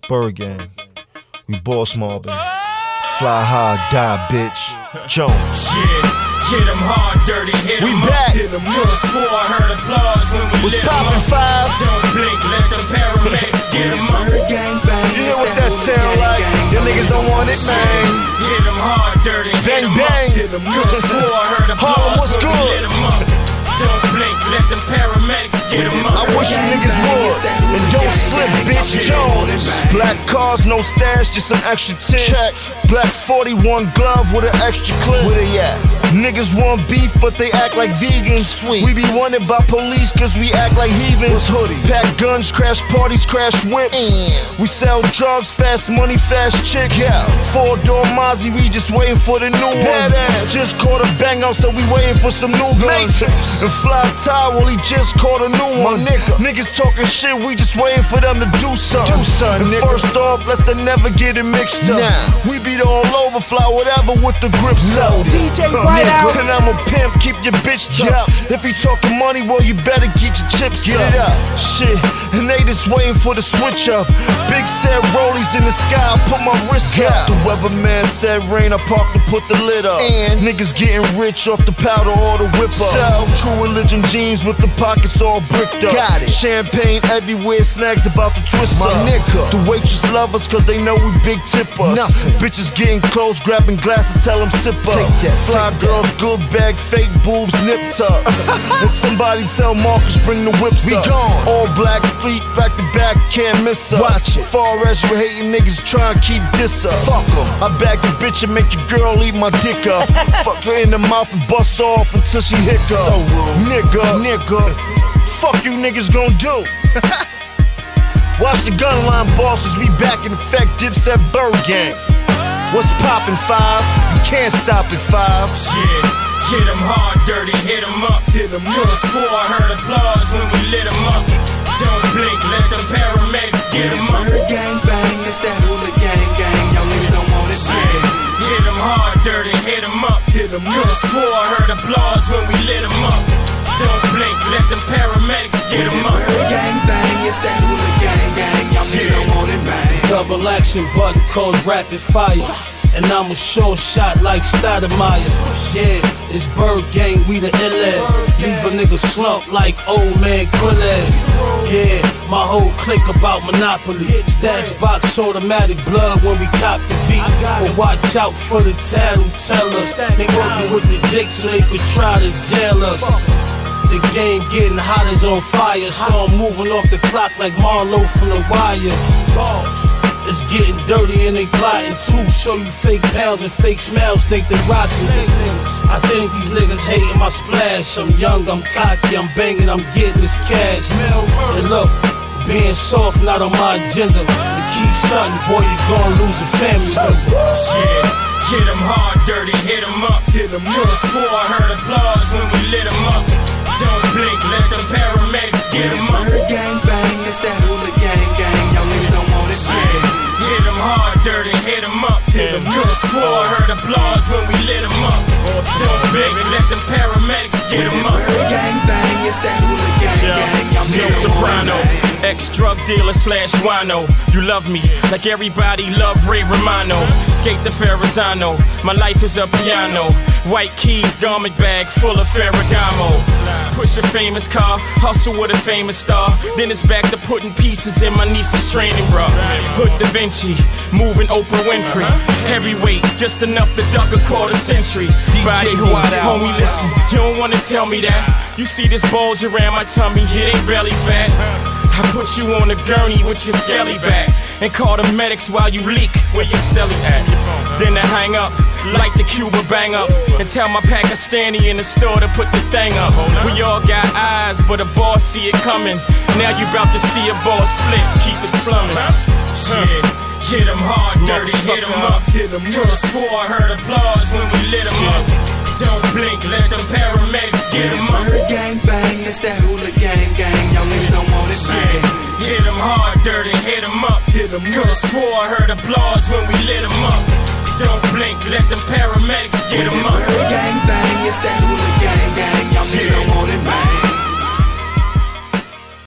Bird Gang. We boss mobbing. Fly high, die, bitch. Jones. Hit him hard, dirty, hit him up. We back. Could've swore I heard applause when we What's lit him poppin', up. Five? Don't blink, let them paramedics get him up. You hear what that sound like? Your niggas don't want it, man. Hit him hard, dirty, hit Bang, him bang. up. Could've swore I heard Harlem, applause what's when we good? lit him up. Don't blink, let them paramedics get him up. I wish you niggas would. And don't slip, bitch. Jones. Black cars, no stash, just some extra tip. Check. Black 41 glove with an extra clip. Where they at? Niggas want beef, but they act like vegans. Sweet. We be wanted by police, cause we act like heathens. Pack guns, crash parties, crash whips. We sell drugs, fast money, fast chicks. Yeah. 4-door Mozzie, we just waiting for the new one. Just caught a bang out, so we waiting for some new guns. And Fly Ty, well, he just caught a new one. Niggas talking shit, we just waiting for them to do something. And first off, let's never get it mixed up. We beat all over, fly whatever with the grips out. DJ White out. And I'm a pimp, keep your bitch tough. If he talking money, well, you better get your chips up. Get it up. Shit, and they just waiting for the switch up. Big set rollies in the sky, I put my wrist up. The weatherman said rain, I parked to put the lid up. And niggas getting rich off the powder or the whip up. True religion jeans with the pockets all bricked up. Got it. Champagne everywhere, snags about to twist up. The waitress love us cause they know we big tippers. Bitches getting close, grabbing glasses, tell them sip up. Fly girls, good bag, fake boobs, nipped up. And somebody tell Marcus bring the whips up. Gone. All black fleet, back to back, can't miss us. Watch it. Far as you hating niggas try and keep this up. Fuck em. I back the bitch and make your girl eat my dick up. Fuck her in the mouth and bust off until she hiccup. So rude. Nigga. Fuck you niggas gon' do. Watch the gunline bosses, we back in effect, Dipset Bird Gang. What's poppin', Five? You can't stop it, Five. Hit him hard, dirty, hit him up. Could've swore I heard applause when we lit him up. Don't blink, let them paramedics get him up. Bird gang bang, it's that hula gang gang. Y'all niggas don't want it, man. Hit him hard, dirty, hit him up. Could've swore I heard applause when we lit him up. Don't blink, let them paramedics get him up. Bird gang bang, it's that hula gang gang. Y'all niggas don't want it, man. Double action button called rapid fire. And I'm a sure shot like Stoudemire. Yeah, it's Bird Gang, we the illest. Leave a nigga slump like old man Quillez. Yeah, my whole clique about Monopoly. Stash box, automatic blood when we cop the V. But watch out for the tattletellers. They working with the Jake so they could try to jail us. The game getting hot as on fire, so I'm moving off the clock like Marlo from The Wire. It's getting dirty and they plotting too. Show you fake pounds and fake smiles, think they rockin'. I think these niggas hating my splash. I'm young, I'm cocky, I'm banging, I'm getting this cash. And look, being soft not on my agenda. To keep stunting, boy, you gon' lose a family member. Hit him hard, dirty, hit him up. Could've swore I heard applause when we lit him up. Don't blink, let them paramedics get him up. Bird gang bang, it's that hula gang gang. Y'all niggas don't want it, man. Hit him hard, dirty, hit him up. Could've swore I heard applause when we lit him up. Don't blink, let them paramedics get him up. Bird gang bang, it's that hula gang gang. Y'all No niggas don't want it, Soprano, man. ex-drug dealer slash wino. You love me like everybody love Ray Romano. Skate the Ferrazano, my life is a piano. White keys, garment bag full of Ferragamo. Push a famous car, hustle with a famous star. Then it's back to putting pieces in my niece's training bra. Hood Da Vinci, moving Oprah Winfrey. Heavyweight, just enough to duck a quarter century. Body White out. Homie, listen, you don't wanna tell me that. You see this bulge around my tummy, it ain't belly fat. I put you on a gurney with your skelly back and call the medics while you leak where your celly at. Then I hang up, light the Cuba bang up, and tell my Pakistani in the store to put the thing up. We all got eyes, but a boss see it coming. Now you about to see a boss split, keep it slumming. Hit him hard, dirty, hit him up. Could've swore I heard applause when we lit him up. Don't blink, let them paramedics get him up. Bird gang bang, it's that hula gang gang. Y'all niggas don't want it, man. Hit him hard, dirty, hit him up. Could've swore I heard applause when we lit him up. Don't blink, let them paramedics get him up. Bird gang bang, it's that hula gang gang. Y'all niggas don't want it, man.